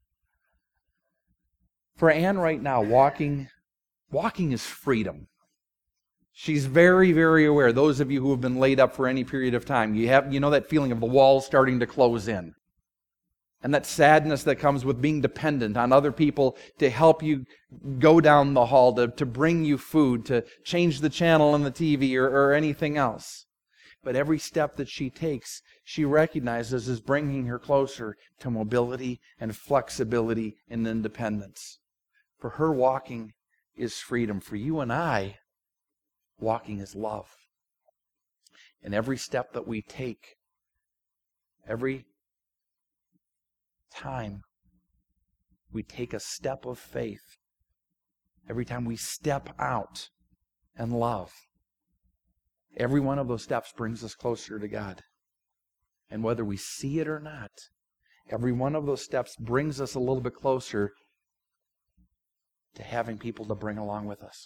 For Anne right now, walking, walking is freedom. She's very, very aware. Those of you who have been laid up for any period of time, you have, you know that feeling of the walls starting to close in. And that sadness that comes with being dependent on other people to help you go down the hall, to, to bring you food, to change the channel on the T V or, or anything else. But every step that she takes, she recognizes is bringing her closer to mobility and flexibility and independence. For her, walking is freedom. For you and I, walking is love. And every step that we take, every time we take a step of faith, every time we step out and love, Every one of those steps brings us closer to God. And whether we see it or not, every one of those steps brings us a little bit closer to having people to bring along with us.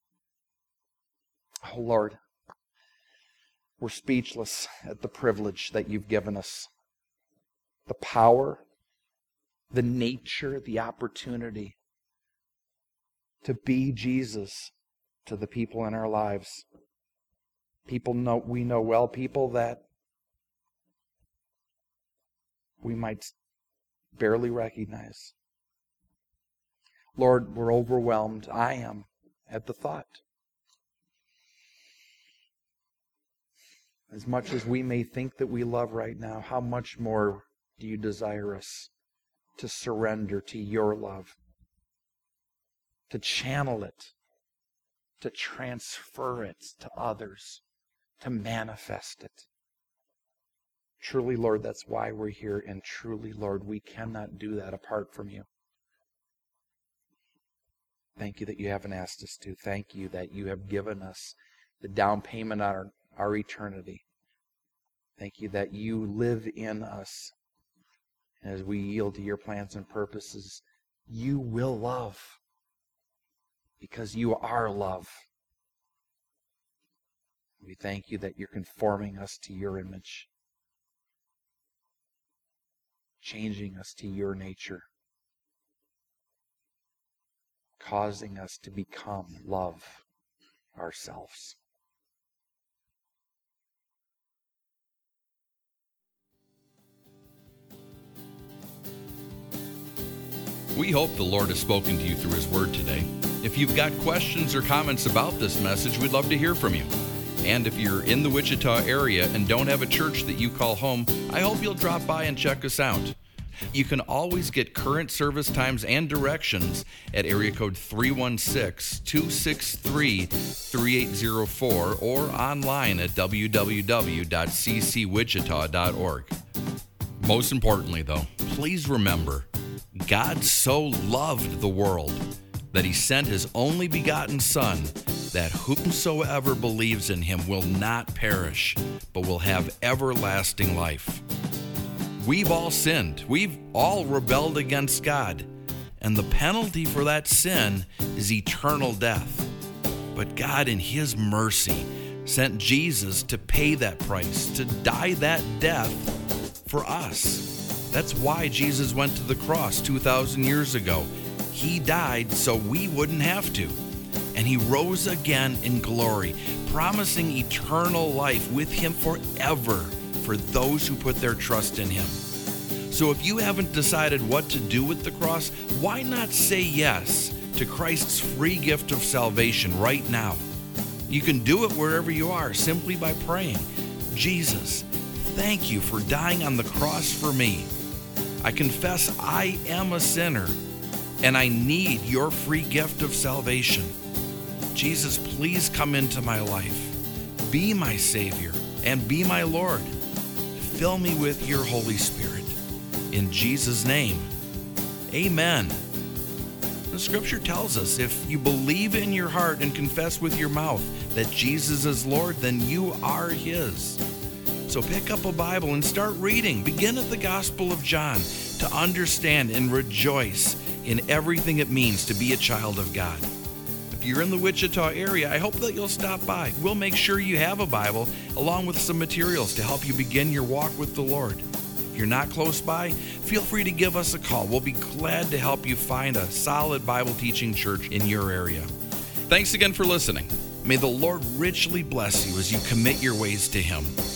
Oh Lord, we're speechless at the privilege that you've given us. The power, the nature, the opportunity to be Jesus to the people in our lives. People know we know well, people that we might barely recognize. Lord, we're overwhelmed. I am at the thought. As much as we may think that we love right now, how much more do you desire us to surrender to your love, to channel it, to transfer it to others, to manifest it? Truly, Lord, that's why we're here, and truly, Lord, we cannot do that apart from you. Thank you that you haven't asked us to. Thank you that you have given us the down payment on our, our eternity. Thank you that you live in us. And as we yield to your plans and purposes, you will love, because you are love. We thank you that you're conforming us to your image, changing us to your nature, causing us to become love ourselves. We hope the Lord has spoken to you through His Word today. If you've got questions or comments about this message, we'd love to hear from you. And if you're in the Wichita area and don't have a church that you call home, I hope you'll drop by and check us out. You can always get current service times and directions at area code three one six, two six three, three eight zero four or online at w w w dot c c wichita dot org. Most importantly, though, please remember, God so loved the world that He sent His only begotten Son, that whomsoever believes in Him will not perish, but will have everlasting life. We've all sinned. We've all rebelled against God. And the penalty for that sin is eternal death. But God, in His mercy, sent Jesus to pay that price, to die that death for us. That's why Jesus went to the cross two thousand years ago. He died so we wouldn't have to. And He rose again in glory, promising eternal life with Him forever for those who put their trust in Him. So if you haven't decided what to do with the cross, why not say yes to Christ's free gift of salvation right now? You can do it wherever you are simply by praying, Jesus, thank you for dying on the cross for me. I confess I am a sinner and I need your free gift of salvation. Jesus, please come into my life. Be my Savior and be my Lord. Fill me with your Holy Spirit. In Jesus' name, amen. The Scripture tells us if you believe in your heart and confess with your mouth that Jesus is Lord, then you are His. So pick up a Bible and start reading. Begin at the Gospel of John to understand and rejoice in everything it means to be a child of God. If you're in the Wichita area, I hope that you'll stop by. We'll make sure you have a Bible along with some materials to help you begin your walk with the Lord. If you're not close by, feel free to give us a call. We'll be glad to help you find a solid Bible teaching church in your area. Thanks again for listening. May the Lord richly bless you as you commit your ways to Him.